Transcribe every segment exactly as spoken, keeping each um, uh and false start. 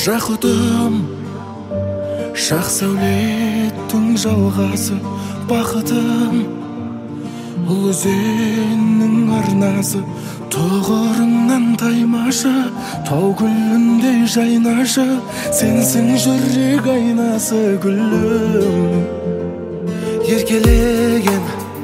жақұтым, шақ сәулеттің жалғасы, бақытым, ұл өзеннің арнасы, тұғырыңнан таймашы, тау гүліндей жайнашы, сенсің жүрек айнасы гүлім. Еркелеген,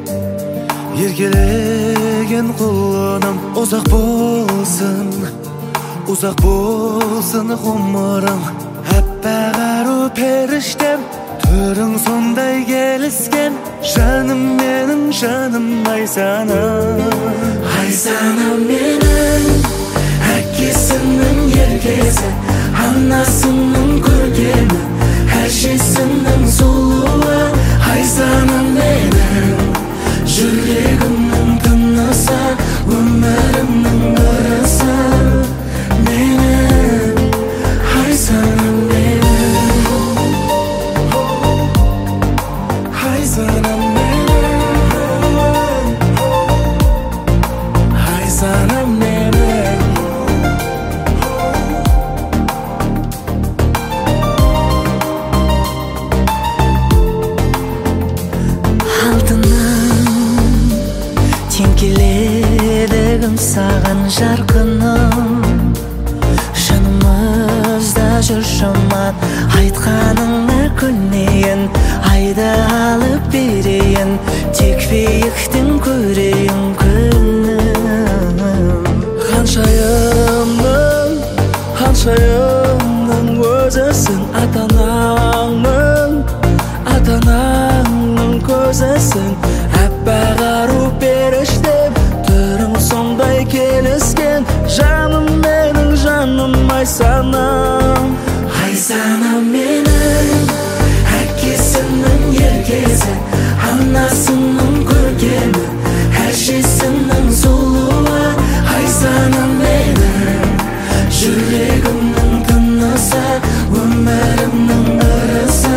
еркелеген құлыным, ұзақ болсын, ұзақ болсын ғұмырың. Әппақ ару періштем, түрің сондай келіскен, жаным менің, жаным Айсанам. Айсанам менің, әкесінің еркесі, анасының көркемі, әжесінің сұлуы. Айсанам менің, жүрегімнің тынысы, өмірімнің ырысы. Менің Айсанам менің, Айсанам менің, Айсанам менің. Алтыным, тең келеді кім саған жарқыным. Жанымызда жүр жаман, айтқаныңа көнейін, айды алып берейін, тек биіктен көрейін күнім. Ханшайымның, ханшайымның өзісің, ата-анаңның, ата-анаңның көзісің. Әппақ ару періштем, түрің сондай келіскен, жаным менің, жаным Айсанам. Айсанам менің, әкесінің еркесі, анасының көркемі, әжесінің сұлуы. Айсанам менің, жүрегімнің тынысы, өмірімнің ырысы.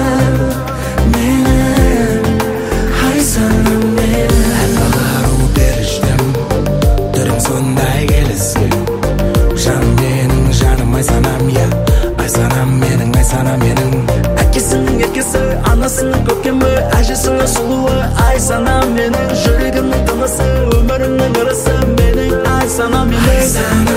Менің Айсанам менің. Әппақ ару періштем, түрің сондай келіскен, жаным менің, жаным Айсанам. Я Айсанам менің, Айсанам менің. Әкесінің еркесі, анасының көркемі, әжесінің сұлуы. Айсанам менің, жүрегімнің тынысы, өмірімнің ырысы. Менің Айсанам менің.